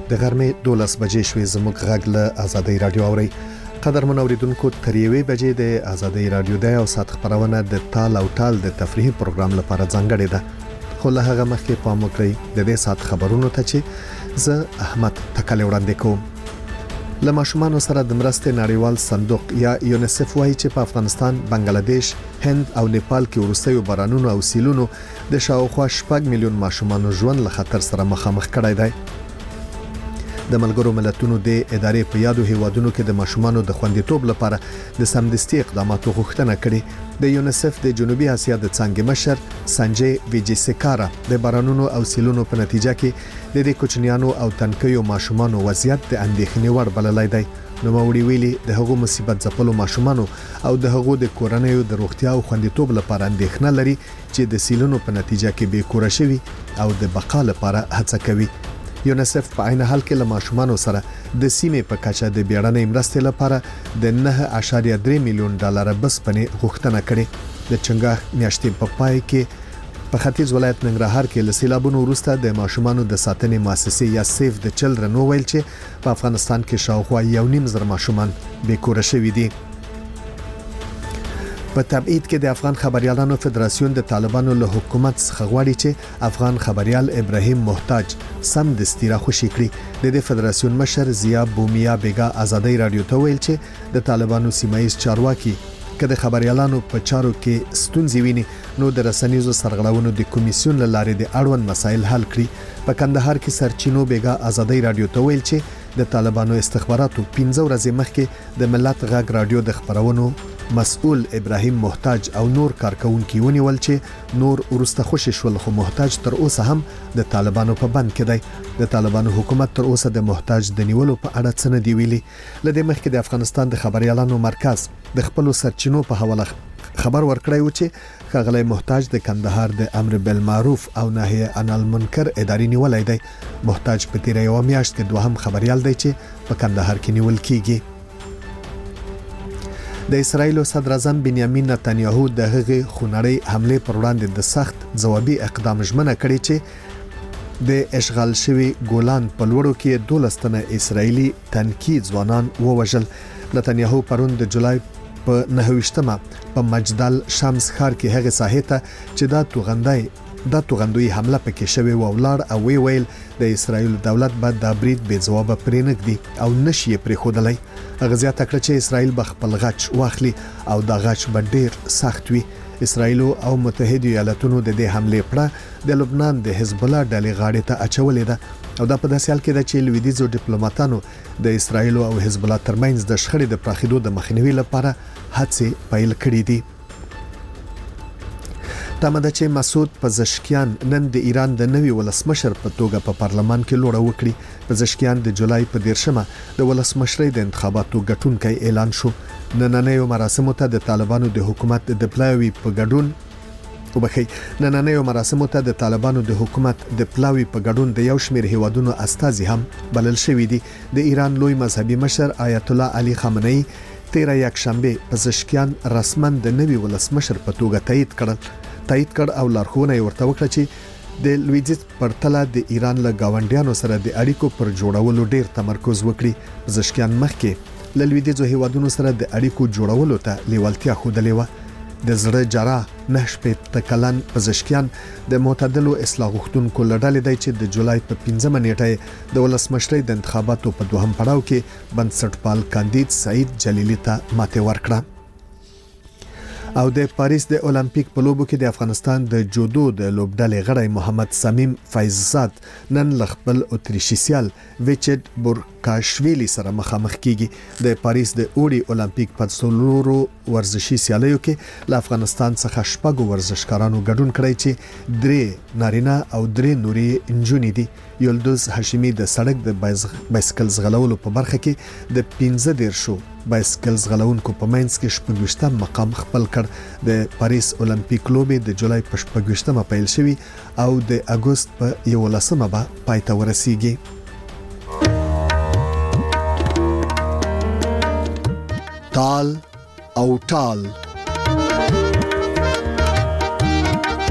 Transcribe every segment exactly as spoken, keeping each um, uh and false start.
د غرمې دولس بجې شوې. زموږ غږ له آزادۍ رادیو اوري. قدرمن اوریدونکو، تر یوې بجې د آزادۍ رادیو د یو ساعت خبرونه د تال او ټال د تفریحي پروګرام لپاره ځانګړې ده. خو له هغه مخکې پام وکړئ د دې ساعت خبرونو ته چې زه احمد تکل وړاندې کوم. له ماشومانو سره د مرستې نړیوال صندوق یا یونیسف وایي چې په افغانستان، بنگلاديش، هند او نیپال کې وروستیو بارانونو او سیلونو د شاوخوا شپږ میلیون ماشومانو ژوند له خطر سره مخامخ کړی دی. د ملګرو ملتونو د ادارې په یادو هیوادونو کې د ماشومانو د خوندیتوب لپاره د سمدستي اقداماتو غوښتنه کړې. د یونیسف د جنوبي اسیا د څانګې مشر سانجي ویجیسکارا د بارانونو او سیلونو په نتیجه کې د دې کوچنیانو او تنکیو ماشومانو وضعیت د اندېښنې وړ بللی دی. نو موري ویلي د هغو مصیبت ځپلو ماشومانو او د هغو د کورنیو د روغتیا او خوندیتوب لپاره اندېښنه لري چې د سیلونو په نتیجه کې بې کوره شوي او د بقا لپاره هڅه کوي. یونیسف په عین حال کې له ماشومانو سره د سیمې په کچه د بیړنۍ مرستې لپاره د نه اعشاریه درې میلیون ډالر بسپنې غوښتنه کړې. د چنګاښ میاشتې په پای کې په ختیځ ولایت ننګرهار کې له سیلابونو وروسته د ماشومانو د ساتنې مؤسسې یا سیف د چلډرن وویل چې په افغانستان کې شاوخوا یو نیم زر ماشومان بې کوره شوي دي. په تبعید کې د افغان خبريالانو فدراسیون د طالبانو له حکومت څخه غواړي چې افغان خبريال ابراهیم محتاج سم دستي راخوشي کړي. د دې فدراسیون مشر زیا بومیا بیگا آزادۍ رادیو ته ویل چې د طالبانو سیمایي چارواکي کله خبريالانو په چارو کې ستونزې ویني نو د رسنیزو سرغړونو د کمیسیون لاره د اړوند مسایل حل کړي. په کندهار کې سرچینو بیگا آزادۍ رادیو ته ویل چې د طالبانو استخباراتو پنځه ورځې مخکې د ملت غږ رادیو د خبرونو مسؤل ابراهیم محتاج او نور کارکونکي ونیول چې نور ورسته خوشی شول، خو محتاج تر اوسه هم د طالبانو په بند کې دی. د طالبانو حکومت تر اوسه د محتاج د نیولو په اړه څه نه دی ویلي. لدې مخکې د افغانستان د خبريالانو مرکز د خپل سرچینو په حواله خبر ورکړی و چې ښاغلی محتاج د کندهار د امر بالمعروف او نهي عن المنکر ادارې نیولای دی. محتاج په تیر یو میاشت کې دوهم خبريال دی چې په کندهار کې نیول کیږي. د اسرایل صدر اعظم بنیامین نتنیاهو د هغې خونړۍ حمله پر وړاندې د سخت ځوابي اقدام ژمنه کړې چې د اشغال شوی ګولان په لوړو کې دولس تنه اسرایلی تنکي ځوانان ووژل. نتنیاهو پرون د جولای په نهویشتمه په مجدل شمس ښار کې هغه ساحې ته چې دا توغندای دا توغندوی حمله پکې شوی و ولار او وی ویل د اسرایل دولت بعد د برید بې ځواب پرېنګدي او نشي پرې خودلای. هغه زیاته کړ چې اسرایل به خپل غچ واخلي او دا غچ به ډیر سخت وي. اسرایل او متحده ایالاتونو د دې حمله پړه د لبنان د حزب الله ډلې غاړې ته اچولې ده او دا په داسې حال کې ده چې لویدیځو ډیپلوماټانو د اسرایل او حزب الله ترمنځ د شخړې د پراخېدو د مخنیوي لپاره هڅې پیل کړې دي. تمه ده چې مسعود پزشکیان نن د ایران د نوي ولسمشر په توګه په پارلمان کې لوړه وکړي. پزشکیان د جولای په دیرشمه د ولسمشرۍ د انتخاباتو ګټونکی اعلان شو. نننیو مراسمو ته د طالبانو د حکومت د پلاوی په ګډون وبخي نننیو مراسمو ته د طالبانو د حکومت د پلاوی په ګډون د یو شمېر هیوادونو استازي هم بلل شوي دي. د ایران لوی مذهبي مشر آیت الله علي خامنه‌ای تیر یک شنبه پزشکیان رسما د نوي ولسمشر په توګه تایید کړل تایید کړ او لارښوونه ورته وکړه چې د لویدیځ پرتله د ایران له گاونډیانو سره د اړیکو پر جوړولو ډیر تمرکز وکړي. پزشکیان مخکې له لویدیځو هیوادونو سره د اړیکو جوړولو ته لیوالتیا ښودلې وه. د زړه جراح نه شپېته کلن پزشکیان د معتدلو اصلاح غوښتونکو له ډلې دی چې د جولای په پنځمه نیټه د ولسمشرۍ د انتخاباتو په دوهم پړاو کې بنسټپال کاندید سعید جلیلی ته ماتې ورکړه. او د پاریس د اولمپیک په لوبو کې د افغانستان د جودو د لوبډلې غړی محمد سمیم فیضزاد نن خپل اتریشي سیال ویچټ بورکاشویلی سره مخامخ کیږي. د پاریس د اوړي اولمپیک په څلورو ورزشي سیالیو کې له افغانستان څخه شپږ ورزشکارانو ګډون کړی چې درې نارینه او درې نوري انجونې دي. یلدوز هاشمی د سړک د بایسکل ځغلولو په برخه کې د پنځه دیرشو بایسکل ځغلونکو په منځ کې شپږویشتم مقام خپل کړ. د پاریس اولمپیک لوبې د جولای په شپږویشتمه پیل شوي او د اګوست په یولسمه به پای ته ورسیږي. تال او ټال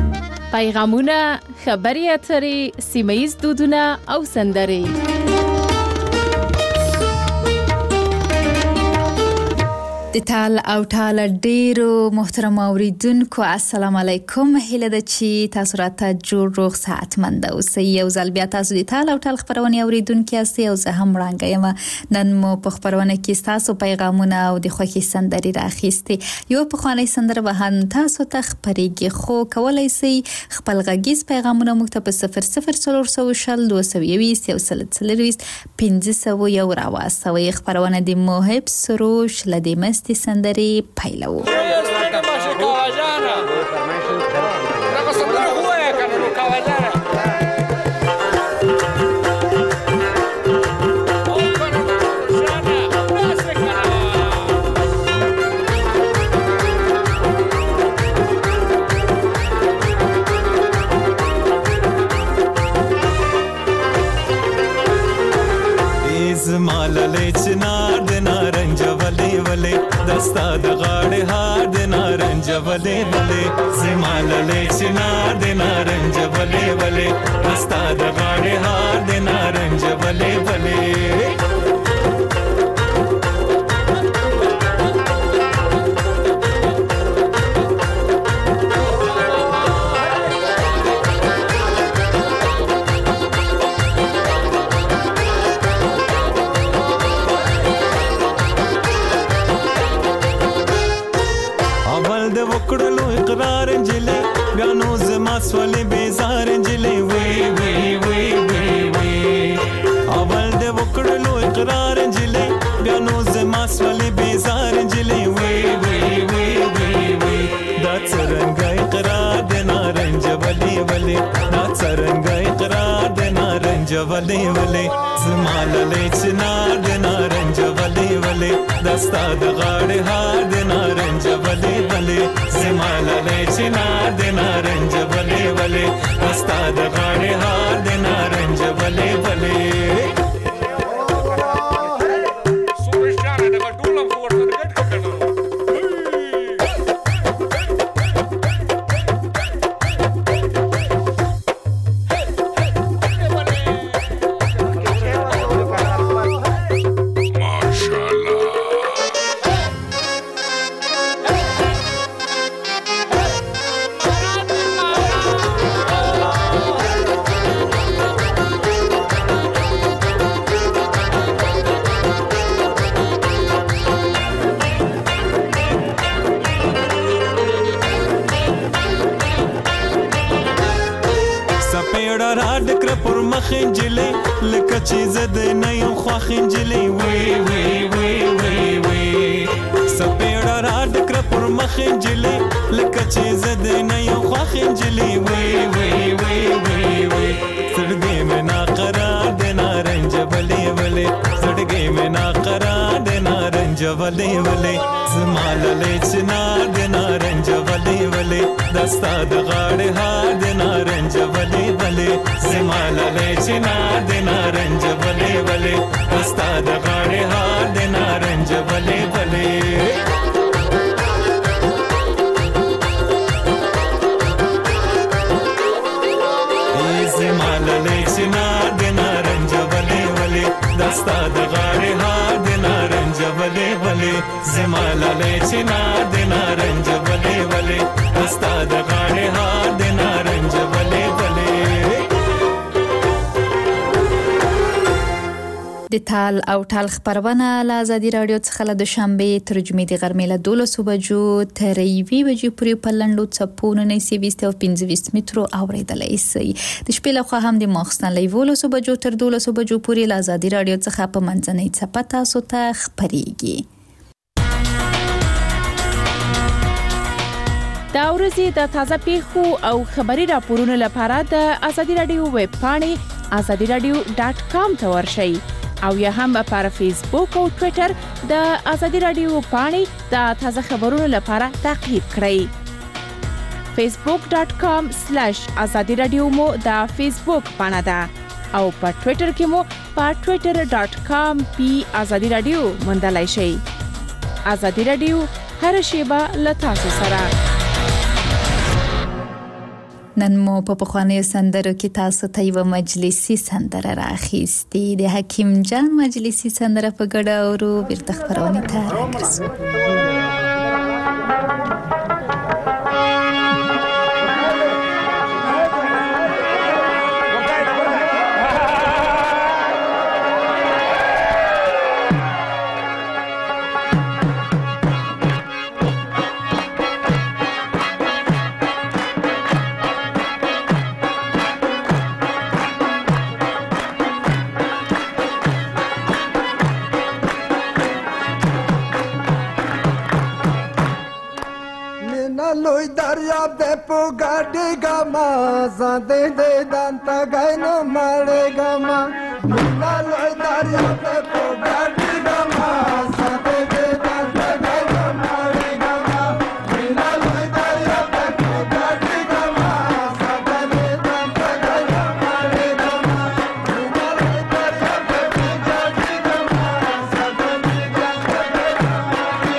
پیغامونه، خبري اترې، سیمه‌ییز دودونه او سندرې د تال او ټال ډیرو محترم اوریدونکو السلام علیکم. هیله ده چې تاسو راته جوړ روغ صحتمند اوسئ. یو ځل بیا تاسو د تال او ټال خبرونه اوریدونکو یاست او زه هم وړاندې یم. نن مو په خبرونه کې تاسو پیغامونه او د خوښي سندري راخېستې. یو په خواني سندره به هم تاسو ته خبرېږي، خو کولای شئ خپل غږیز پیغامونه موږ ته په صفر صفر څلور سوه شل دوه سوه یویشت یو سل څلرویشت پنځه سوه یو راواستوئ. خبرونه د محب سروش لدې مست سندری پیلو. مالله چنار د نارنج ولې ولې دستا د غاړې هار د نارنج ولې ولې زمالله چنار د نارنج ولې ولې دستا د غاړې هار د نارنج ولې ولې وکړلو اقرار انجلې بیا نو زما سولې بیزار انجلې وی وی وی وی وی اول دې وکړلو اقرار انجلې بیا نو زما سولې بیزار انجلې وی وی وی وی وی دا څرنګه اقرار د نارنج ولې ولې دا څرنګه اقرار د نارنج ولې ولې زما للې چنار د نارنج ولې ولې دستا د غاړې هار د نارنج ولې ولې زمالله چنار د نارنج ولې ولې دستا د غاړې هار د نارنج ولې ولې خنجلې لکه چې زده نه یم خوا خنجلې وی وی وی وی وی سپېړه را ډکره پر مخ خنجلې لکه چې زده نه یم خوا خنجلې وی وی وی وی وی سړګې مې ناقرار د نارنج ولې ولې سړګې مې ناقرار د نارنج ولې ولې زما للې چنار د نارنج ولې ولې دستا د غاړې هار د نارنج ولې ولې زما للې چنار د نارنج ولې ولې دستا د غاړې هار د نارنج ولې ولې دستا د غاړې هار د نارنج ولې ولې زمالله چنار د نارنج ولې ولې دستا د غاړې هار د نارنج ولې ولې د تال او ټال خبرونه له آزادي رادیو څخه د شنبه تر جمعې د غرمې له دولسو بجو تر یوې بجې پورې په لنډو څپو نهه ویشت او پنځه ویشت مترو اوریدلای شئ. د شپې لخوا هم د ماخستن له یولسو بجو تر دولسو بجو پورې له آزادي رادیو څخه په منځنۍ څپه تاسو ته خبرېږي. دا ورځې د تازه پیښو او خبري راپورونو لپاره د آزادي رادیو ویب پاڼې آزادي رادیو ډاټ کام ته ورشئ او یا هم پر فیسبوک او ټوئیټر د آزادي رادیو پاڼې د تازه خبرونو لپاره تعقیب کړئ. فیسبوک ډاټ کام سلیش آزادي رادیو مو د فیسبوک پاڼه ده او په ټوئیټر کې مو په ټوئیټر ډاټ کام پی آزادي رادیو موندلای شئ. آزادي رادیو هر شیبه له تاسو سره. نن مو په پخوانیو سندرو کې تاسو ته یو مجلسي سندره راخیستې د حکیم جان مجلسي سندره په ګډه اورو بیرته خبرونه ته راځو. Lui dariab de pugadi gama zade de danta gaino mare gama Mina lui dariab de pugadi gama zade de danta gaino mare gama Mina lui dariab de pugadi gama zade de danta gaino mare gama Mina lui dariab de pugadi gama zade de danta gaino mare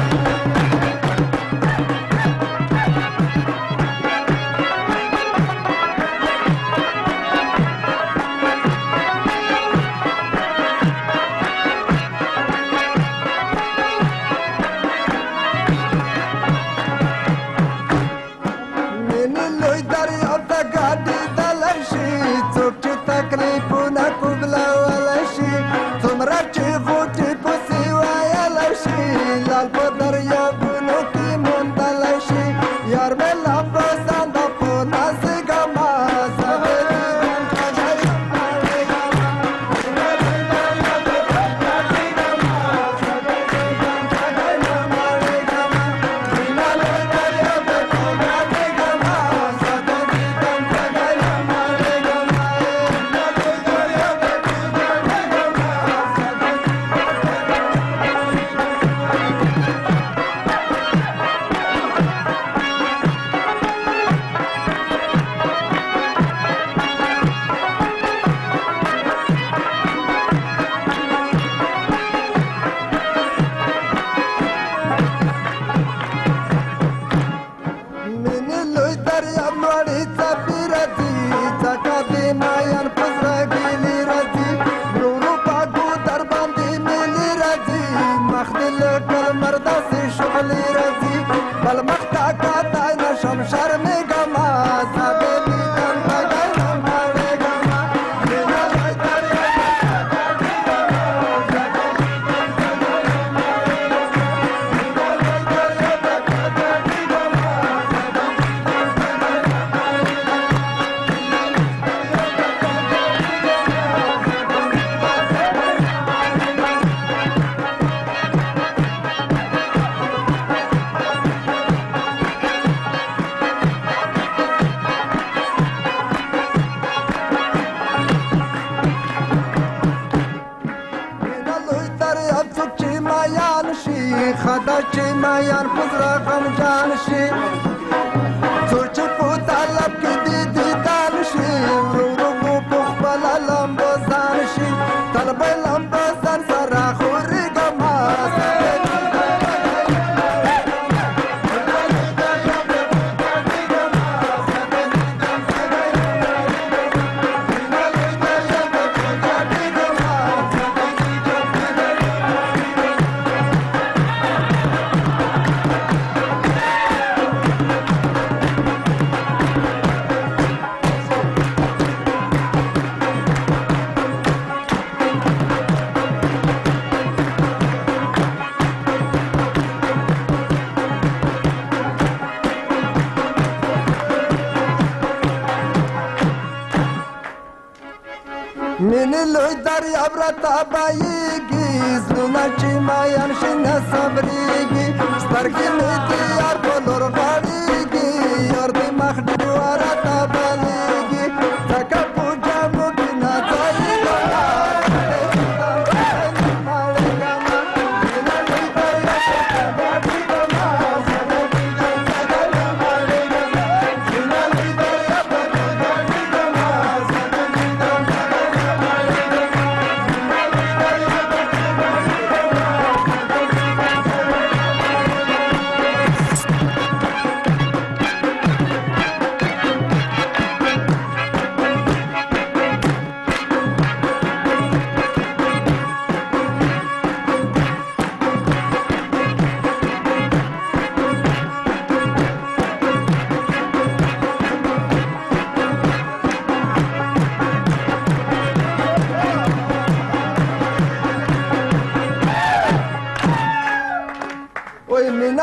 Mini lui dariab rata bayigi Zluna chi mayan shina sabrigi Stargi miti yar kolor gharigi Yardi makhdi warata baligi Taka puja mugina zayiga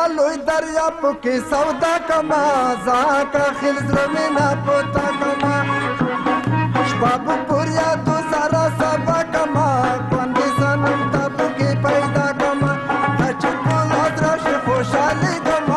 مینا لوی دریاب کې سودا کما زاکا خل زرمینا پتا کما شباب پوریا تو سارا سبا کما باندې سنم تاسو کې پیدا کما چې کول درش خوشاله کما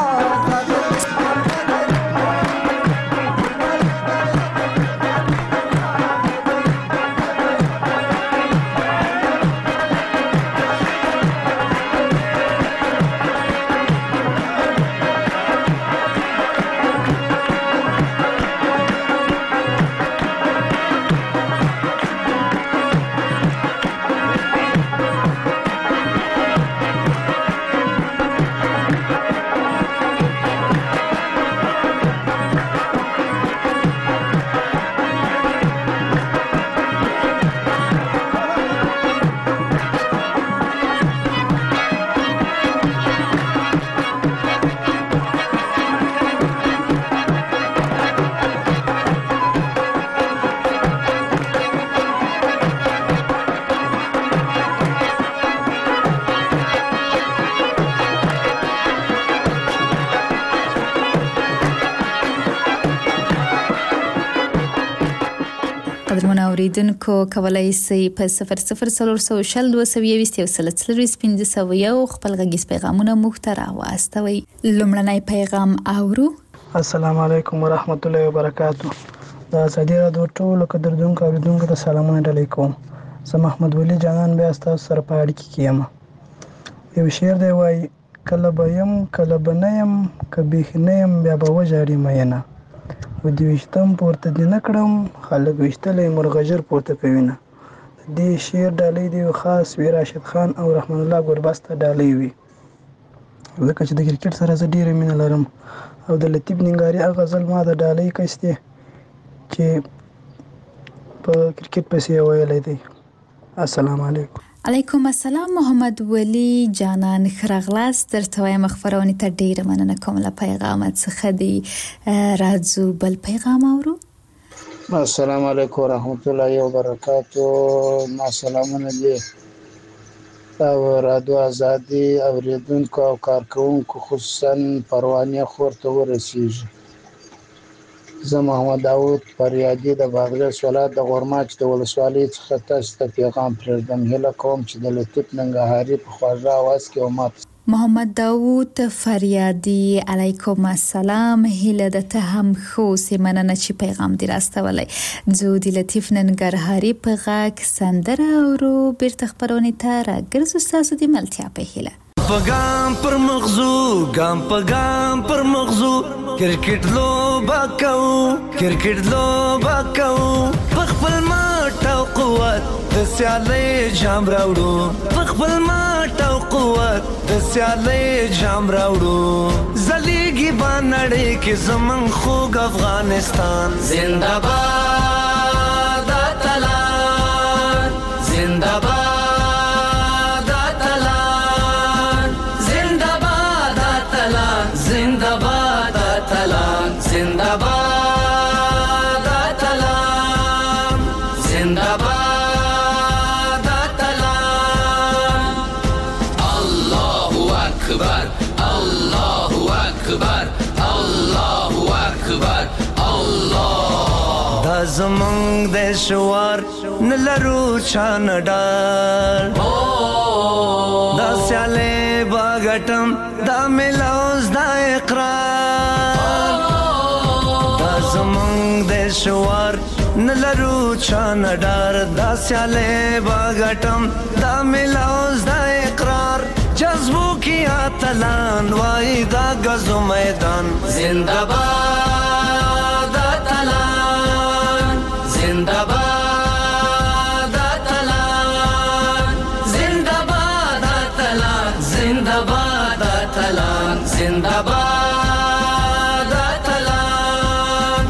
قدرمن اوریدونکو کولای شئ په صفر صفر څلور سوه شل دوه سوه یوویشت یو سل څلوېښت پنځه سوه یو خپل غږیز پیغامونه موږ ته راواستوئ. لومړنی پیغام اورو. السلام علیکم ورحمت الله وبرکاتو. د ازادي راډیو ټولو قدردونکو اوریدونکو ته سلامونه ډالۍ کوم. زه محمد ولی جانان بیا ستاسو سره په اړیکه کې یم. یو شعر دی وایي کله به یم کله به نه یم که بیخي نه یم بیا به وژاړي مینه و دې ویشتم پورته دې نه کړم خلک ویشتلی مرغجر پورته کوي نه. دې شعر ډالۍ دی خاص وي راشد خان او رحمان الله ګرباس ته ډالۍ وي ځکه چې د کرکټ سره زه ډېره مینه لرم او د لطیف ننګاري هغه غزل ما د ډالۍ کس دی چې په کرکټ پسې ویلی دی. السلام علیکم. علیکم السلام محمد ولی جانان خرغلاس درته وایم خبرونه ته ډیره مننه کوم له پیغامت څخه دی. راځو بل پیغام اورو. السلام علیکم ورحمت الله وبرکاتو. ما سلامونه دي او رادیو ازادي اوریدونکو او کارکونکو خصوصا پروانه خورته ورسیږي. زه محمد داوود فریادي د بادغیس ولایت د غورماچ د ولسوالۍ څخه تاسو ته پیغام پرېږدم. هیله کوم چې د لطیف ننګرهاري په خواږه اواز کې ومات. محمد داوود فریادي علیکم السلام. هیله د ته هم خو سیمنه چې پیغام دی راستولی. زه د لطیف ننګرهاري په غږ سندره اورو بیرته خبرونه ته راګرځو ستاسو د ملتیا په هیله. پګام پر مغزو ګام پګام پر مغزو کرکټ لوبا کو کرکټ لوبا کو خپل ماټ او قوت د سیالي جام راوړو خپل ماټ او قوت د سیالي جام راوړو زليږي باندې کې زمون خوږ افغانستان زنده‌باد اتلان زنده‌باد زنده‌باد اتلان زنده‌باد اتلان زنده‌باد اتلان الله اکبر الله اکبر الله اکبر الله دا زمونږ د شوار نلرو چان ډار دا سیاله باغټم دا ملاوز دا اقرار دا زمونږ د شوار نلرو چان ډار دا سیاله باغټم دا ملاوز دا اقرار جذبو کی اتلان وای دا غزو میدان زنده‌باد اتلان زنده‌باد اتلان زنده‌باد اتلان زنده‌باد اتلان زنده‌باد اتلان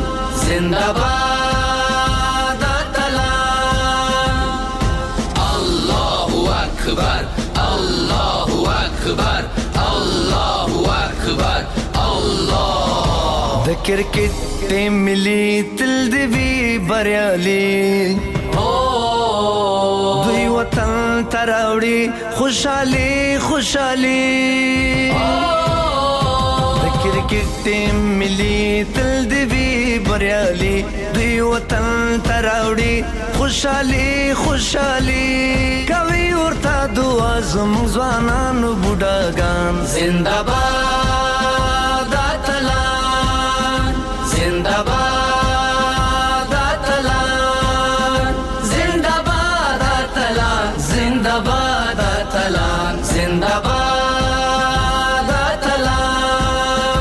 زنده‌باد اتلان الله اکبر الله اکبر الله اکبر الله د کرکټ ټیم ملي تل دی وی بریالي دوی وطن تراوړي خوشالي خوشالي کرکټ ټیم ملي تل دی وی بریالي دوی وطن تراوړي خوشحالي خوشحالي کوي ورته دعا زموږ ځوانانو بوډاګان زنده‌باد اتلان زنده‌باد اتلان زنده‌باد اتلان زنده‌باد اتلان زنده‌باد اتلان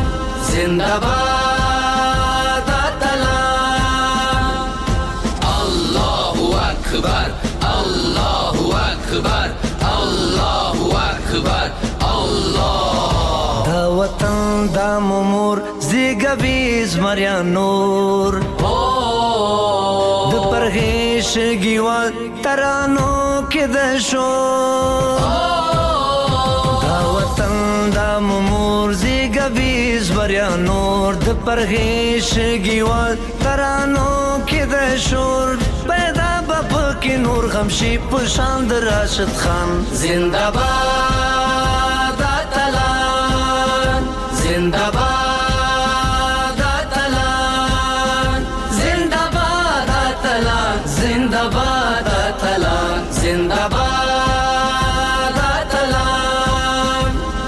زنده‌باد اتلان الله اکبر الله اکبر الله اکبر الله دا وطن دا ممور زیګوي زمریا نور د پرهیش گیوال ترانو کې د شو دا وطن دا ممور زیګوي زمریا نور د پرهیش گیوال ترانو کې د شور پیدا بپ کې نور غمشي پشان د راشد خان زنده‌باد اتلان زنده‌باد اتلان زنده‌باد اتلان زنده‌باد اتلان زنده‌باد اتلان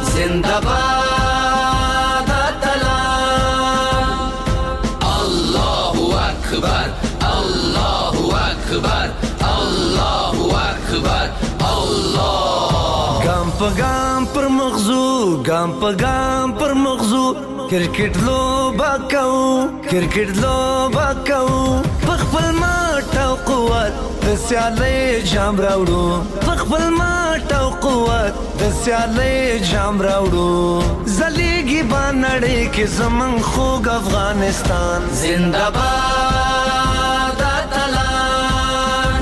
زنده‌باد اتلان الله اکبر الله اکبر الله اکبر الله ګام په ګام پر مغزو ګام په ګام پر مغزو کرکټ لوبه کوو کرکټ لوبه کوو په خپل مټ او قوت د سیالۍ جام راوړو په خپل مټ او قوت د سیالۍ جام راوړو زلیږي به نړۍ کې زموږ خوږ افغانستان زنده‌باد اتلان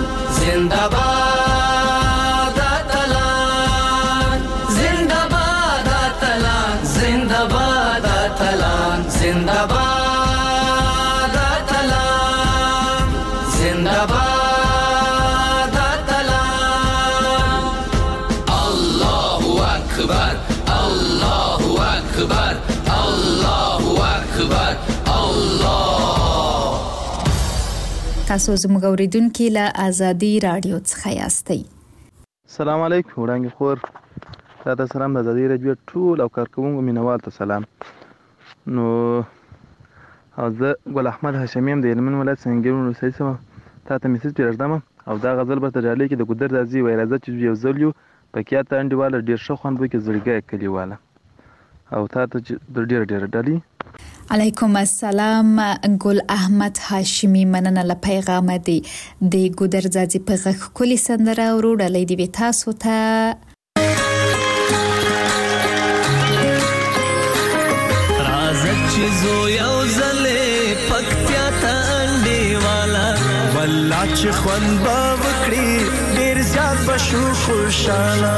زنده‌باد اتلان زنده‌باد اتلان زنده‌باد اتلان زنده‌باد اتلان زنده‌باد اتلان الله اکبر الله اکبر الله اکبر الله تاسو زموږ اوریدونکو له ازادي رادیو څخه یاستئ. السلام علیکم وړاندې خور تاسو سلام د ازادي رادیو ټول او کارکوونکو مینوال ته سلام. نو او زه ګل احمد هاشمیم د هلمند ولایت سنګیر ولسوالۍ سم تاسو میسج پرېږدم او دا غزل به ترالي کې د ګودر راځي وای راځي چې یو ځل یو پکې ته انډیواله ډیر ښه خوند وکړي زړګی کلیواله او تاسو ډیر ډیر ډالي. علیکم السلام ګل احمد هاشمی مننه له پیغام دی د ګودر ځاځي په غږ کلی سندره وروډلې دی تاسو ته راځه چې زو یو ځلې پکتیا ته انډیواله والله چې خوند به وکړي ډیر زیات به شو خوشاله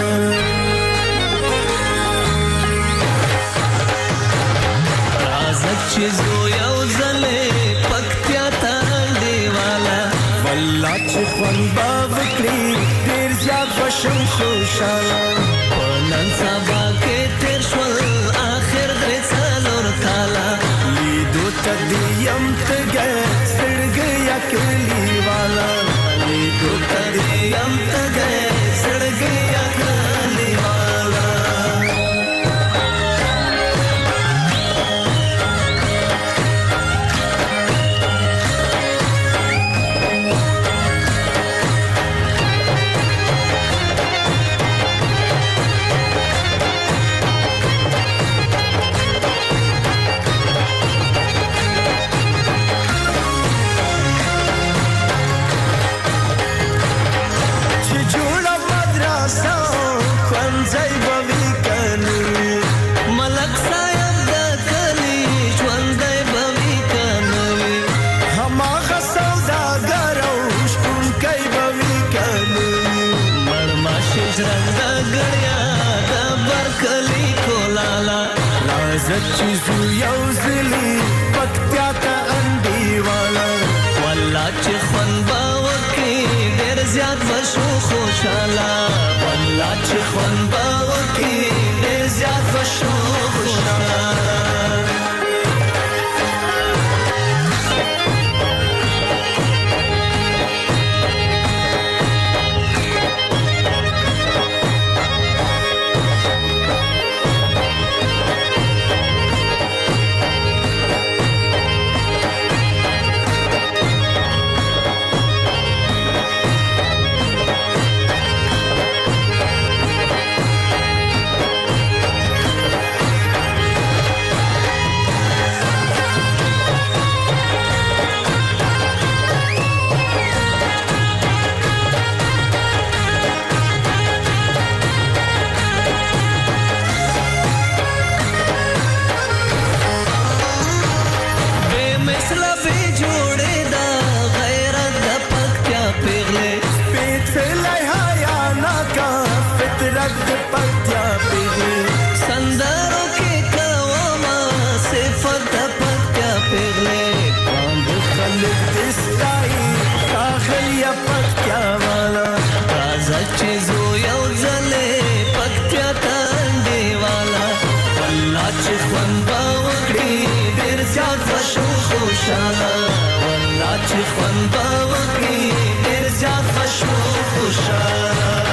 چې زو یو ځلې پکتیا ته انډیواله والله چې خوند به وکړي ډېر زیات به شم خوشاله په نن سبا کې تېر شول آخر درې څلور کاله لیدو ته دې یم تږی زړګی یا کلیواله لیدو ته دې یم تږی زړګی یا کلیواله چې زو یو ځلې پکتیا ته انډیواله والله چې خوند به وکړي ډېر زیات به شو خوشاله والله چې خوند به وکړي ډېر زیات به شو خوشاله خوشاله والله چې خوند به وکړي ډېر زیات خوشو خوشاله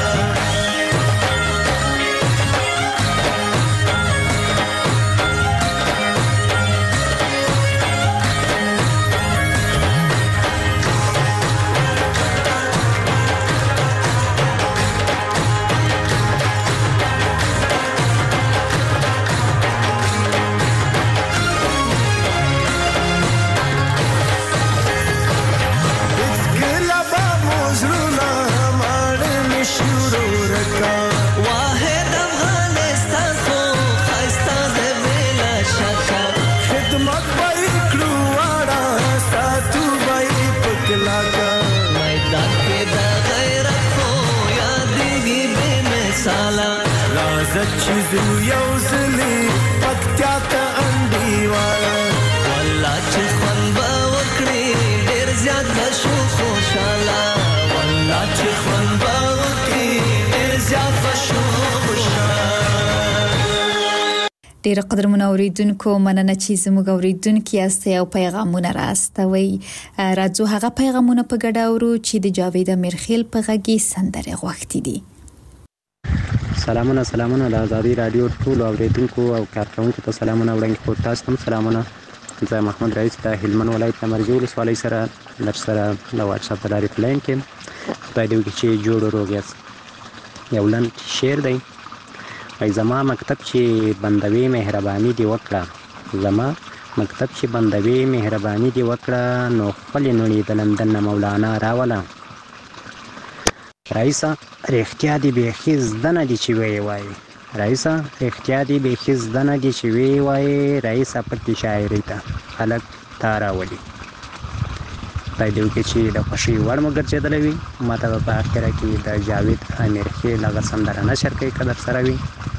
چیزو یو زلی پکتیا ته انډیواله والله چې خوند به وکړي ډېر زیات به شو خوشاله والله چې خوند به وکړي ډېر زیات به شو خوشاله. ډېر قدرمن اوریدونکو مننه چې زموږ اوریدونکو یاستئ او پیغامونه راستوي. راځو هغه پیغامونه په ګډه اورو چې د جاوید امیرخیل په غږی سندره غوښتي دي. سلامونه سلامونه د ازادي رادیو ټول اوریدونکو او کارکونکو ته سلامونه وړاندې کوم. تاسو هم سلامونه. زه محمد رئیس د هلمند ولایت د مرجو ولسوالۍ سره در سره د واتس اپ لارې په لاین کې خدای دې وکړي چې جوړ روغ یاست. یو لنډ شعر دی. وایي زما مکتب چې بندوي مهرباني دې وکړه زما مکتب چې بندوي مهرباني دې وکړه نو خپلې نوڼې د لندن نه مولانا راوله. رئیسه رښتیا دې بیخي زده نه دي چې ویې وایي رئیسه رښتیا دې بیخي زده نه دي چې ویې وایي رئیسه پکې شاعري ته خلک تا راولي. خدای دې وکړي چې د خوښۍ وړ مو ګرځېدلی وي. ما ته به په اخره کې د جاوید امیرخیل هغه سندره نشر کوي که در سره وي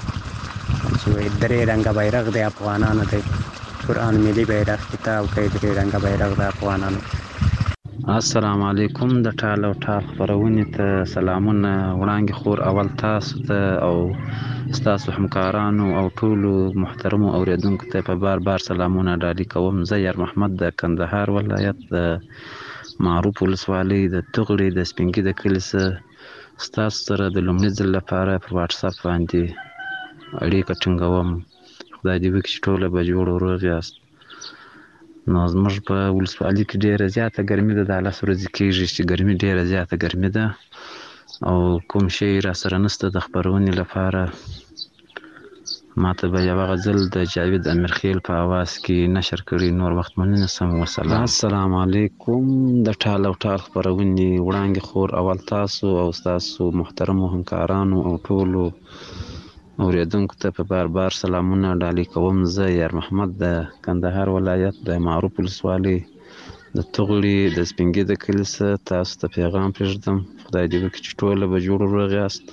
چې وایي درې رنګه بیرغ د افغانانو دی قرآن ملي بیرغ کتاب کوي درې رنګه بیرغ د افغانانو. السلام علیکم. د ټال او ټال خپرونې ته سلامونه وړاندې خور اول تاسو ته او ستاسو همکارانو او ټولو محترمو اوریدونکو ته په بار بار سلامونه ډالۍ کوم. زه یار محمد د کندهار ولایت د معروف ولسوالۍ د تغړې د سپینګي د کلي څخه ستاسو سره د لومړي ځل لپاره په واتس اپ باندې اړیکه ټینګوم. خدای دې وکړي چې ټوله به جوړ او روغ یاست. نو زموږ په ولسوالۍ کې ډېره زیاته ګرمي ده. د لس ورځې کېږي چې ګرمي ډېره زیاته ګرمي ده او کوم شی را سره نشته د خپرونې لپاره. ما ته به یوه غزل د جاوید امیرخیل په اواز کې نشر کړي. نور وخت مو نه نیسم. وسلام. السلام علیکم. د ټال او ټال خپرونې وړاندې خور اول تاسو او ستاسو محترمو همکارانو او ټولو اوریدونکو ته په بار بار سلامونه ډالۍ کوم. زه یار محمد د کندهار ولایت د معروف ولسوالۍ د تغړې د سپینګي د کلي څخه تاسو ته پیغام پرېږدم. خدای دې وکړي چې ټوله به جوړ روغ یاست.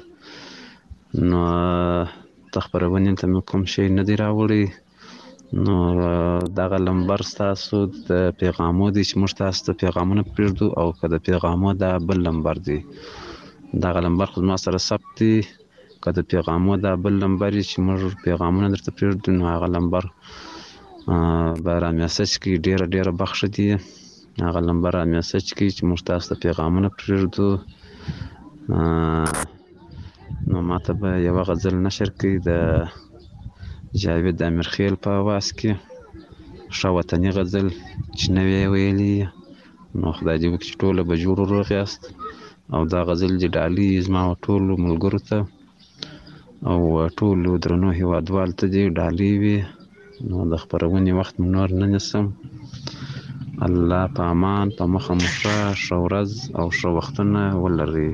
نو د خپرونې ته مې کوم شی نه دی راوړی. نو دغه لمبر ستاسو د پیغامو دی چې موږ تاسو ته پیغامونه پرېږدو او که د پیغامو دا بل لمبر دی دغه لمبر خو زما سره ثبت دی. که د پیغامو دا بل لمبر چې موږ پیغامونه درته پرېږدو نو هغه لمبر به را میسج کړي. ډېره ډېره بخښه دي. هغه لمبر را میسج کړي چې موږ تاسو ته پیغامونه پرېږدو. نو ما ته به یوه غزل نشر کړي د جاوید امیرخیل په اواز کې ښه وطني غزل چې نوی یې ویلي. نو خدای دې وکړي چې ټوله به جوړ روغ یاست. او دا غزل دې ډالۍ زما ټولو ملګرو ته او ټولو درنو هیوادوالو ته دې ډالۍ وي. نو د خپرونې وخت مو نور نه نیسم. الله په امان په مخه مو ښه ښه ورځ او ښه وختونه ولري.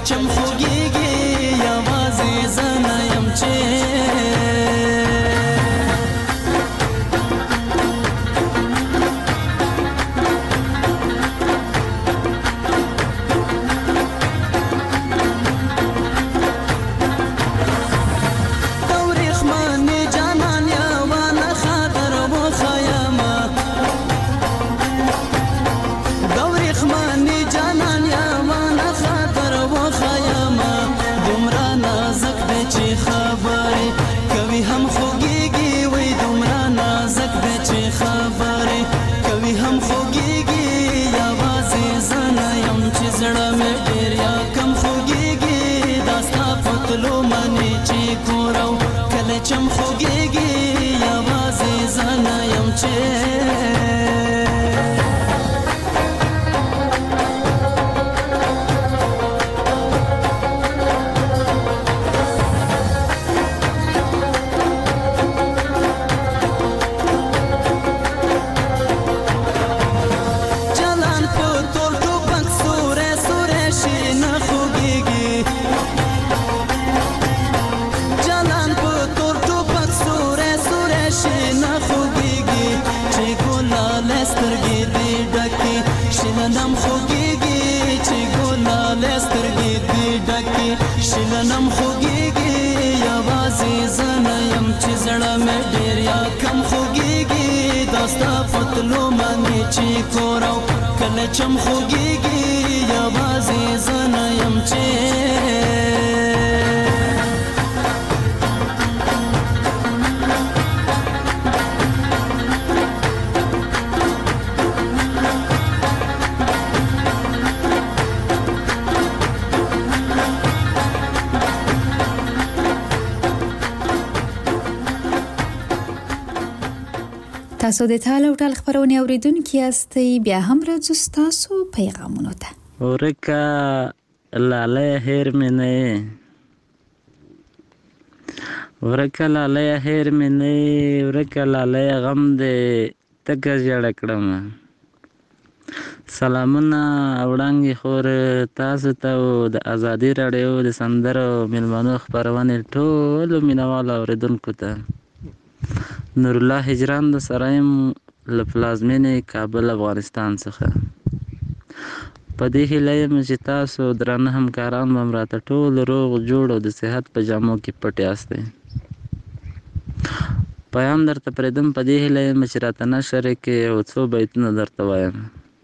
چم خوږیږي یوازې زه نه یم چې چم خوږیږي یوازې زه نه یم چې شلنم خوږیږي یوازې زه نه یم چې زړه مې ډېر یا کم خوږیږي دا ستا پتلو باندې چې کور او کله چم خوږیږي یوازې زه نه یم چې تاسو د تاله او ټال خبرونه اوریدونکو یاستئ بیا هم راځو تاسو پیغامونو ته ورکا لاله هیر منه ورکا لاله هیر منه ورکا لاله غم دې تک جوړ کړم سلامونه وړاندې خور تاسو ته د ازادي رادیو د سندرو ملمنو خبرونه ټول مینوال اوریدونکو ته نور الله هجران د سرایم لپلازمینه کابل افغانستان څخه په دې هیله یم چې تاسو درنه همکاران ممراته ټول روغ جوړ او د صحت په جامو کې پټ یاستئ پیام درته پردم په دې هیله یم چې راته نشر کې او څو بیتونه درته وایم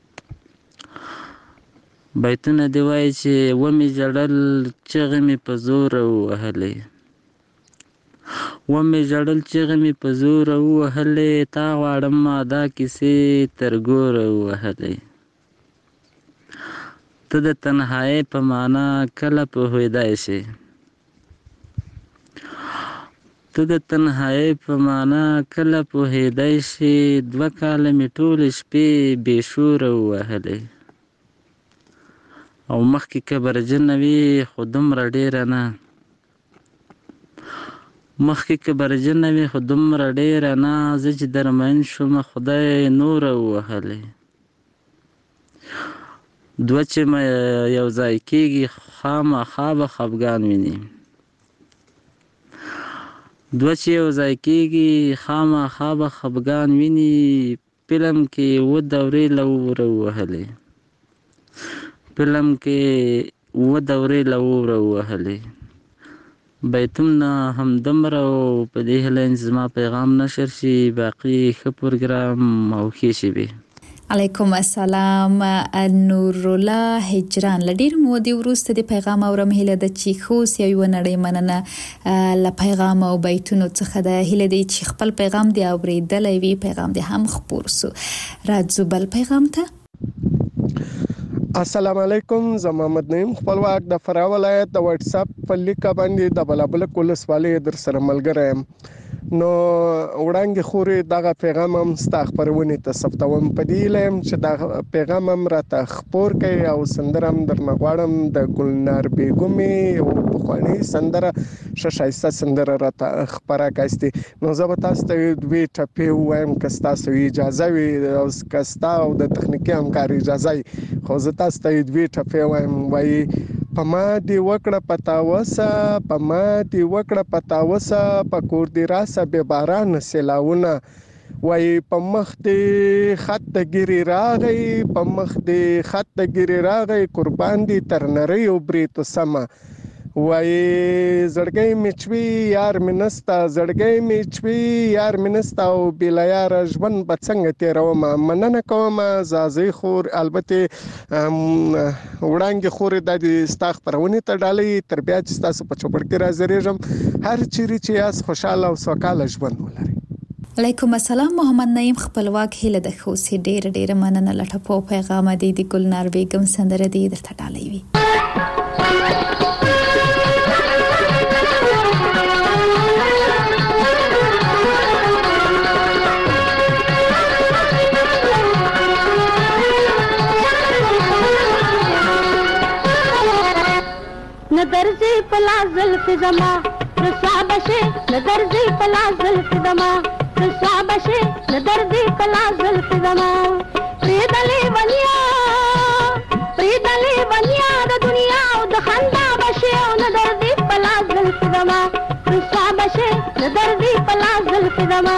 بیتونه دی وایي چې ومې جړل چغې مې په زور ووهلې ومې ژړل چغې مې په زوره ووهلې تا غواړم ما دا کیسې تر ګوره ووهلې ته د تنهایۍ په معنا کله پوهېدای شې ته د تنهایۍ په معنا کله پوهېدای شې دوه کاله مې ټولې شپې بې شوره ووهلې او مخکې کبرجنه وي خو دومره ډېره نه مخکې کبرجنه وي خو دومره ډېره نه زه چې درمین شومه خدای نوره ووهلې دوه چې مې یو ځای کېږي خامخا به خفګان ویني دوه چې یو ځای کېږي خامخا به خفګان ویني فلم کې اووه دورې له وره ووهلې فلم کې اووه دورې له وره ووهلې بیتونه همدومره او په دې هیله چې زما پیغام نشر شي باقي ښه پروګرام او ښې شیبې علیکم السلام نور الله هجران لډیر مودې وروسته د پیغام اورم هیله د چې خوس یو نړۍ مننه ل پیغام او بیتونو څخه د هیله د چې خپل پیغام دی اوریدلې وی پیغام دی هم خبر سو راځو بل پیغام ته السلام علیکم زما محمد نعیم خپلواک د فراه ولایت د واتس اپ په لیک باندې د بلابل کولسوالۍ در سره ملګری یم نو وړاندې خوري دغه پیغام هم ستا خبرونه ته ثبتوم په دې لیم چې دا پیغام هم راته خبر کوي او سندرم درنه غواړم د ګلنار بیګمې او بخوانی سندره ششایسته سندره راته خبره کاستي نو زه به تاسو ته دوی ټپې وایم که تاسو اجازه وي او که تاسو د تخنیکی همکاري اجازه خو زه تاسو ته دوی ټپې وایم وایي په ما دی وکړه پتاوسه په ما دی وکړه پتاوسه په کور دی راسه به باران سیلاونه وای په مخ دی خط د ګری راغی په مخ دی خط د ګری راغی قربان دی تر نری او بریتو سما وای زړګی میچوي یار منستا زړګی میچوي یار منستا او بلا یار ژوند بڅنګ تیروم مننه کوم زازي خور البته وړانګي خور د استاخ پرونی ته ډالۍ تر بیا چې تاسو په چوپړ کې راځرېږم هر چیرې چې یاس خوشاله او سوکاله ژوند ولري. علیکم السلام. محمد نعیم خپلواک هله د خوسي ډېر ډېر مننه لټه په پیغام دی د ګلنار بیگم سندره دی درته ډالۍ وي. نظرزي پلا زلف زما رسوا بشه نظرزي پلا زلف زما رسوا بشه نظرزي پلا زلف زما پریدلی ونیا پریدلی ونیا د دنیا او د خندا بشه او نظرزي پلا زلف زما رسوا بشه نظرزي پلا زلف زما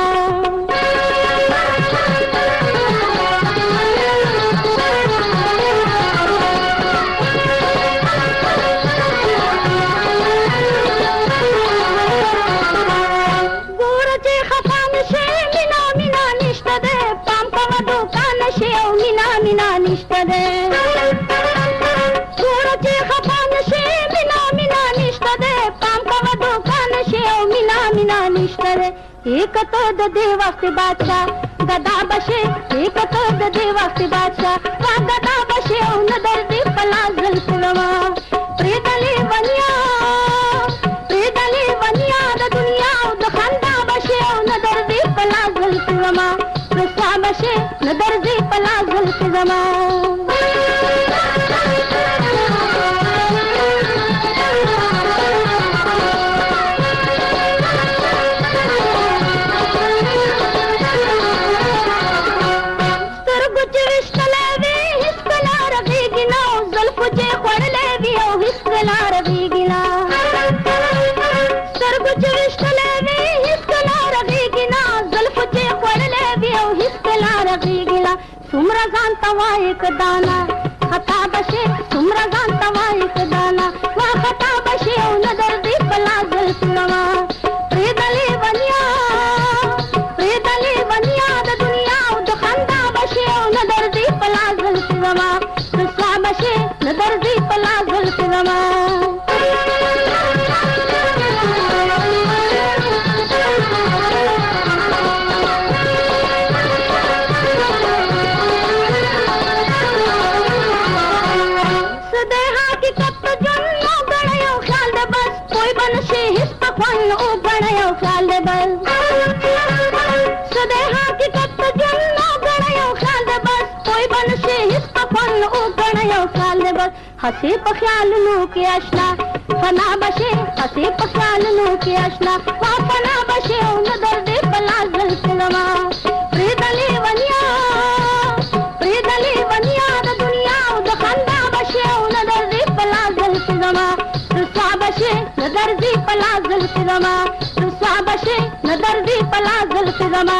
एक तो the they वक्त बादशाह गदा बशे एक तो the they वक्त बादशाह वा गदा बशे उन दर्दी पला जुल्फवा प्रीदली वनिया प्रीदली वनिया द दुनिया द खंदा बशे उन दर्दी पला जुल्फवा रसा बशे न दर्दी पला जुल्फवा सुमरा जान तवा एक दाना खता बशे सुमरा जान तवा एक दाना वा खता बशे उन दर्दी पला जुल्फवा प्रीदली वनिया प्रीदली वनिया द दुनिया द खंदा बशे उन दर्दी पला जुल्फवा रसा बशे न दर्दी पला जुल्फवा हसी पख्याल नो के अशना फना बशे हसी पख्याल नो के अशना वा फना बशे उन दर्दे पला जुल्फवा प्रीदली वनिया प्रीदली वनिया द दुनिया द खंदा बशे उन दर्दे पला जुल्फवा रसा बशे न दर्दी पला जुल्फवा रसा बशे न दर्दी पला जुल्फवा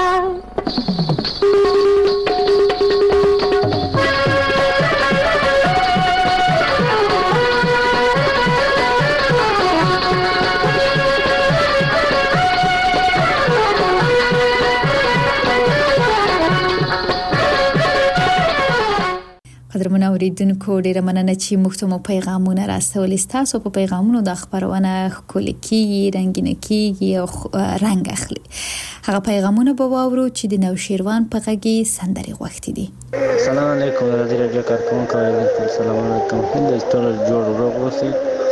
قدرمن اوریدونکو ډیره مننه چې موږ ته مو پیغامونه راستول تاسو په پیغامونو د خبرونه خپل کیږي رنگینه کیږي او رنگ اخلي هغه پیغامونه به واورو چې د نوشیروان په غږی سندري غوښتي دي. السلام علیکم رادیو رادیو کارکونکو السلام علیکم هند ټول جوړ روغ اوسئ.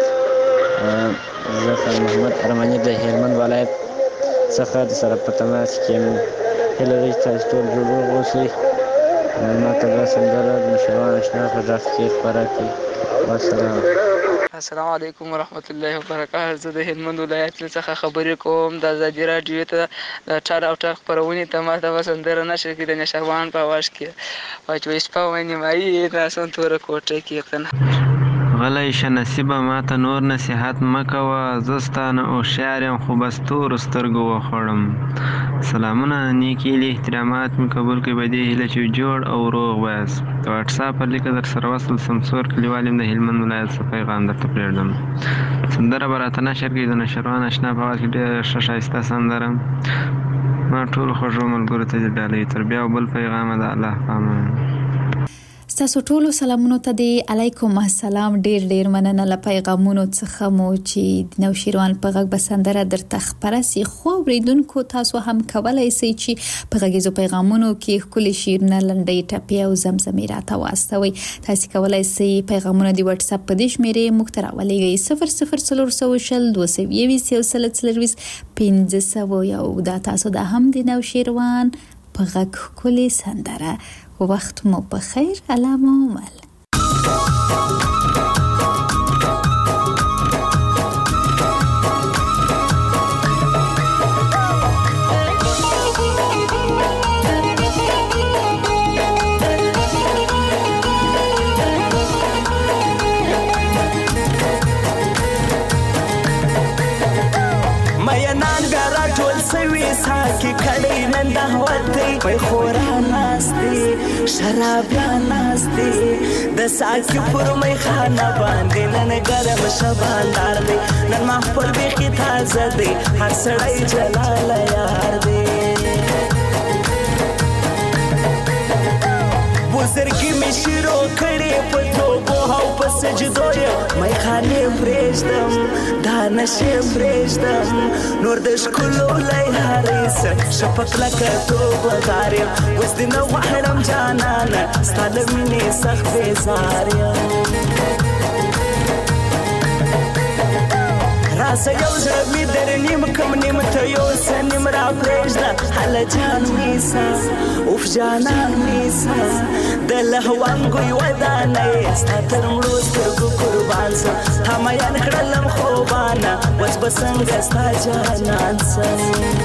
زه محمد ارمانی د هلمند ولایت څخه د سره په تماس کې یم. هلری تاسو ټول جوړ روغ اوسئ. ما ته دا سندره د نوشیروان اشنا په ډاف کې خبره کړي. والسلام. السلام علیکم ورحمت الله وبرکاته. زه د هلمند ولایت څخه خبرې کوم. د ازادي راډیو ته د ټار او ټار خبرونې ته ما ته سندره نشر کړي د نوشیروان په اواز کې وای چې شپه ونی مای تاسو تور کوټه کې کنه غلی شه نصیبه ماته نور نصیحت مه کوه، زه ستا نه هوښیار یم خو بس تورو سترګو وخوړم. سلامونه، نیک هیلې احترامات مې قبول کړئ په دې هیله چې جوړ او روغ به یاست. د واټساپ پر لیکه در سره وصل سمسور کلیوال یم د هلمند ولایت څخه پیغام درته پرېږدم. سندره به راته نشر کړي د نشروان اشنا په اواز کې ډېره ښه ښایسته سندره. ما ټولو خوږو ملګرو ته دې ډالۍ تر بیا او بل پیغامه د الله په امان. ستاسو ټولو سلامونو ته دی علیکم السلام. ډیر ډیر مننه له پیغامونو څخه مو چې د نوشیروان په غږ بسندره درته خبره سي. خو اوریدونکو تاسو هم کولای شئ چې په غږیزو پیغامونو کې ښکلي شعرونه لنډۍ ټپې او زمزمې راته واستوئ. تاسو کولای شئ پیغامونه د واتس اپ په دې شمیرې موږ ته راولېږئ صفر صفر څلور سوه شل دوه سوه یویشت یو سل څلرویشت پنځه سوه یو. دا تاسو د هم د نوشیروان په غږ ښکلې سندره. وقت مو بخیر. علام عمل. ساکی کړي نن د هوتې په خورا ناشتي شرابيان ناشتي د ساکی پر مې خانه باندې نن ګرم شباندار دی نن ما پر بيخي تازه دی هر سړی جلال یار دی بزرګي مې شروع کړې په توبو او په سجدو مې خانه پرېږدم دا نشه پرېږدم نور د ښکلو لای هارس شپک لکه توبه دار یم اوس دې نه غواړم جانانه ستا له مینې سخت بېزار یم راسه یو زړه مې در نیم کم نیم ته یوسه نیم را پرېږده هله جان نیسه اوف جانان نیسه د لهوانګوی ودانه یې ستا تر مړو سترګو قربان سم تا میان کړلم خوبانه اوس به څنګه ستا جانان سم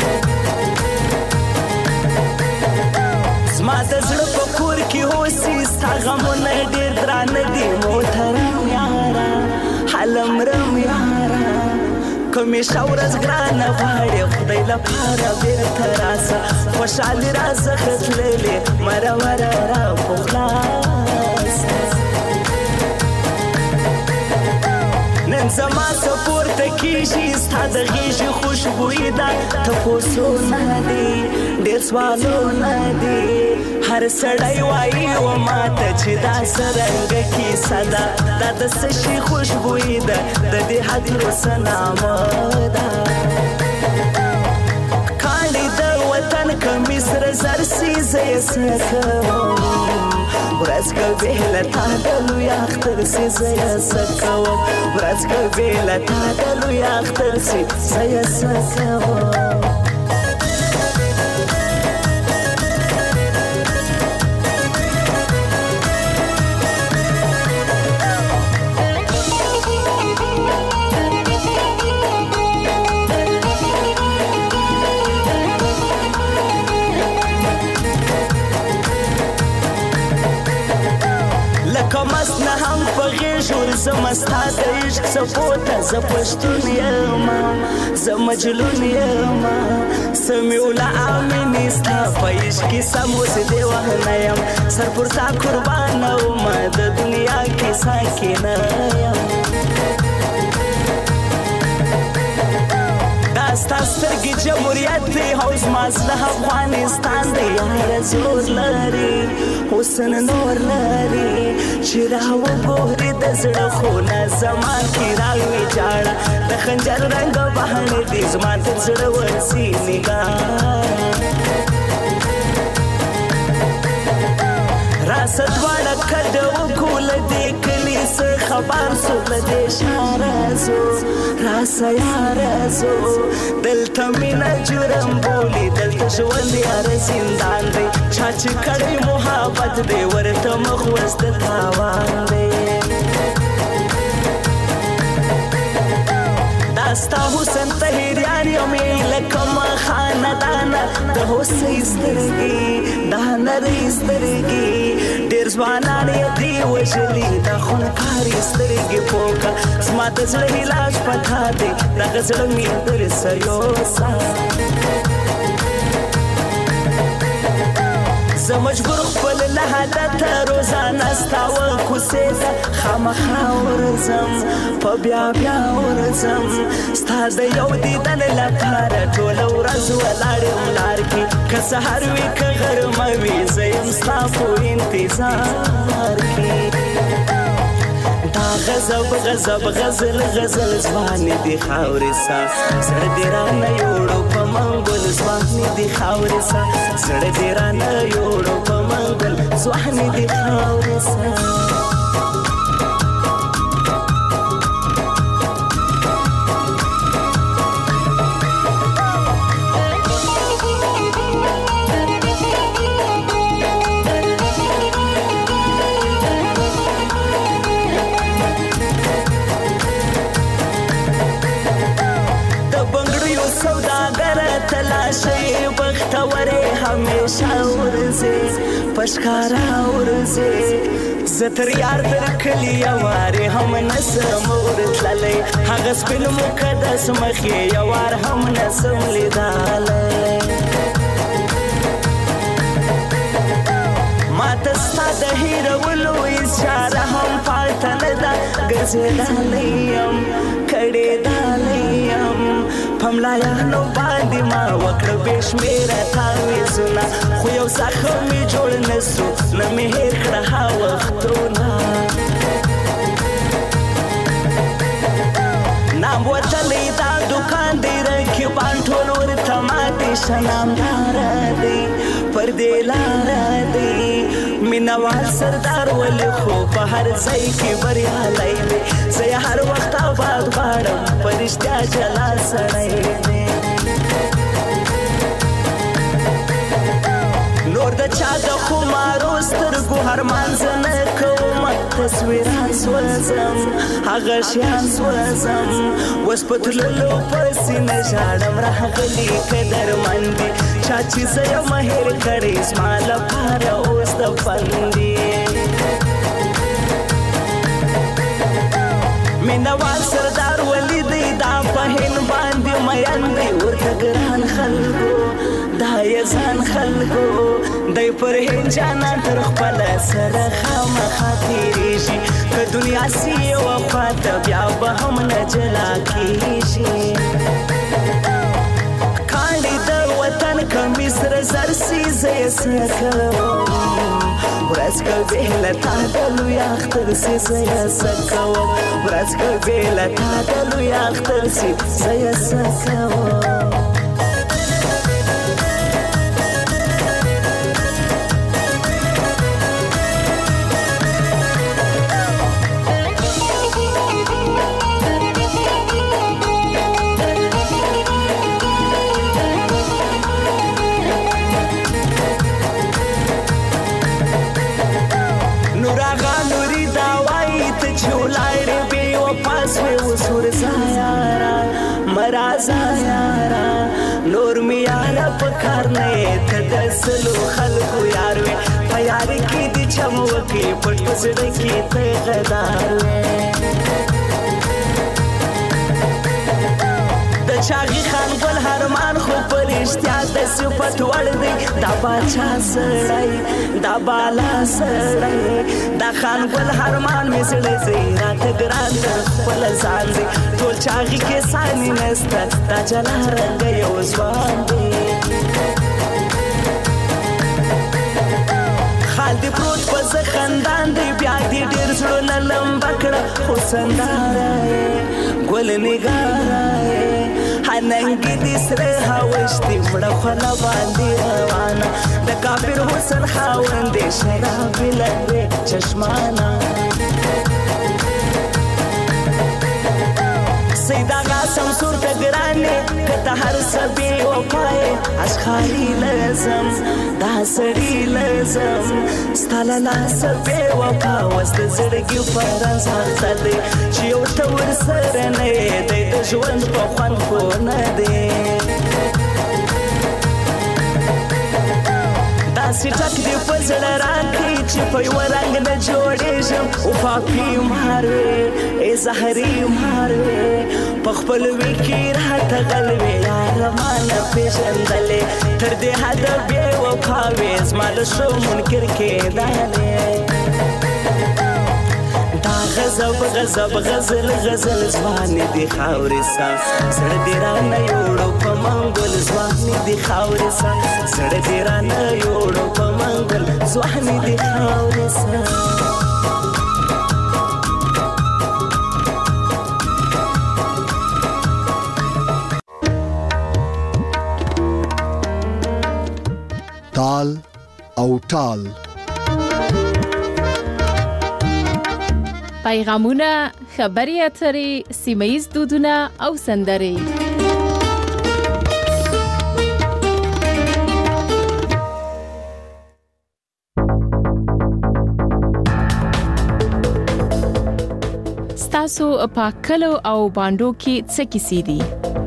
زما د زړه په کور کې اوسي ستا غمونه ډېر درانه دي محترم یاره هلمرم یاره کومې ښه ورځ ګرانه غواړې خدای لپاره بېرته راسه خوشحالي راڅخه تللې مره مره را په خلاصه نن زما څه پورته کېږي ستا د غېږې خوشبويي ده تپوسونه دي ډېر سوالونه دي هر سړی وایي و ماته چې دا څرنګه کیسه ده دا د څه شي خوشبويي ده د دې هدیرو څه نامه ده کاڼي د وطن کمیس سره زر سي زه یې څه کوم ورځ که بېله تا د لوی اختر سي زه یې څه کوم ورځ که بېله تا د لوی اختر سي زه یې څه کوم زما ستا د عشق څپو ته زه پښتون یم زه مجنون یم سمیوله امینې ستا په عشق کې سم اوس دې وهنه یم سر پر تا قربانه ومه د دنیا کې ساکنه یم دا ستا سترګې جمهوریت دی او زما زړه افغانستان دی یاره زور لري حسن نور لري چې راوګورې د زړه خونه زما کې راویجاړه د خنجر رنګ بهانې دي زما تر زړه ورسي نګاره راسه دواړه کډه وکړو له دې کلي څه خبر سو له دې ښاره ځو راسه یاره ځو دلته مینه جرم بولي دلته ژوند یاره زندان دی چا چې کړی محبت دی ورته مخ اوس د تاوان دی دا ستا حسین طهیریان یم لکه ما خاندانه د هوسۍ سترګې دا نرۍ سترګې ډېر ځوانان یې دي وژلي دا خونکارې سترګې پوکه زما د زړه علاج په تا دی دغه زړه مې درسه یوسه زه مجبور خپل له حالته روزانه ستا و کوڅې ته خامخا ورځم په بیا بیا ورځم ستا د یو دیدن لپاره ټوله ورځ ولاړ یم لار کې که سهار وي که غرمه وي زه یم ستا په انتظار کې دا غضب غضب غزل غزل ځوانې دي خاورې سا زړه دې رانه یوړو په منګل ځوانې دي خاورې سا زړه دې رانه یوړو په منګل ځوانې دي خاورې سا تلاشی بختوری همیشه ورزی پشکارا ورزی زتر یار در کلی یواری هم نسم ورتللی هغه سپین مقدس مخی یوار هم نسم لیدالی ما تستا د هیرولو اشاره هم پالته نه ده ګرځېدلی یم کړېدلی یم په ملایانو باندې ما وکړه بې شمېره تعویضونه خو یو زخم مې جوړ نه سو نه مې هېر کړه ها وختونه نام وتلی دا دوکان دی رقیبان ټول ورته ماتې شه نامداره دی پر دې لاره دی مینهوال سردار ولې خو په هر ځای کې بریالی دی زه یې هر وخت آباد غواړم په رښتیا جلا سړی دی نور د چا د خمارو سترګو هرمان زه نه کوم تصویران سوځم هغه شیان سوځم اوس په تللو پسې نه ژاړم راغلي قدرمن دي چا چې زه یم هېر کړې زما لپاره اوس د فن دي مینهوال سردار ولی دی دا په هند باندې مین دی ورته ګران خلکو دا یې ځان خلکو دی پر هند جانان تر خپله سره خامخا تېرېږي که دنیا سي یوه خواته بیا به هم نه جلا کېږي کاڼي د وطن کمیس سره زر سي زه یې څه کوم ورځ که بې له تا د لوی اختر سي زه یې څه کوم ورځ که بې له تا د لوی اختر سي زه یې څه کوم مرازا یارا نور می یارا پکار نه ته د سلو خلکو یار وې په یار کې دي چم وکي پټ پسړ کې ته غدار وې د چاغي خان ګل هرمان خو پر اشتیا د صفت وړ دی دا باچا سړی دا بالا سړی دا خان ګل هرمان می سړی زیرا ته ګران خپل ځان دی ټول چاغي کې ساني نسته دا جلا رنگ یو ځوان دی خال دی پروت په خندان دی بیا دی ډیر زړونه لمبه کړه خو سنداره ګل نګاره هننګي دي سره هاوشتي مړه خلا باندې روانه د کافر حسن خاوند شراب لري چشمانه سیدا قاسم سور تګرانه کته هر سبي او پای اشخالي لازم دا سړي لازم ستاله لاس په وفا وست زړګي پران ساتلې چې او تور سره نه د ژوند په خوند خو نه دی داسې ټک دې په زړه راکړي چې په یوه رنګ نه جوړېږم او پاپي مار وې ای زهري مار وې په خپل وي کې راته غل وې یاره ما نه پېژندلې تر دې حده بې وفا وې زما له ښو منکر کېدلې دا غضب غضب غزل غزل ځوانې دي خاورې سا زړه دې رانه یوړو په منګل ځوانې دي خاورې سا زړه دې رانه یوړو په منګل ځوانې دي خاورې سا تال او ټال پیغامونه، خبرې اترې، سیمه ییز دودونه او سندرې. ستاسو په کلو او باندو کې څه کیسې دي؟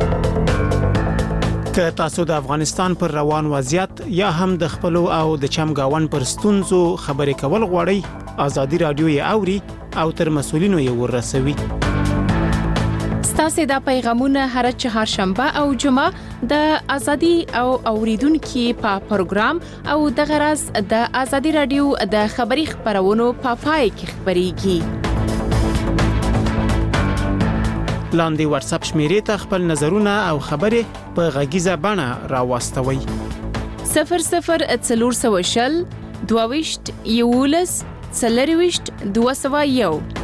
که تاسو د افغانستان پر روان وضعیت یا هم د خپلو او د چمګاون پر ستونزو خبرې کول غواړئ، ازادي رادیو یې اوري او تر مسولینو یې ورسوي. ستاسو د پیغامونه هر چهارشنبه او جمعه د ازادي او اوریدونکو په پروګرام او د غرض د ازادي رادیو د خبري خبرونو په پای کې خبريږي. لاندې واتس اپ شمیرې ته خپل نظرونه او خبرې په غږیزه بڼه راوستوي. صفر صفر څلور سوه شل دوه ویشت یولس څلرویشت دوه سوه یو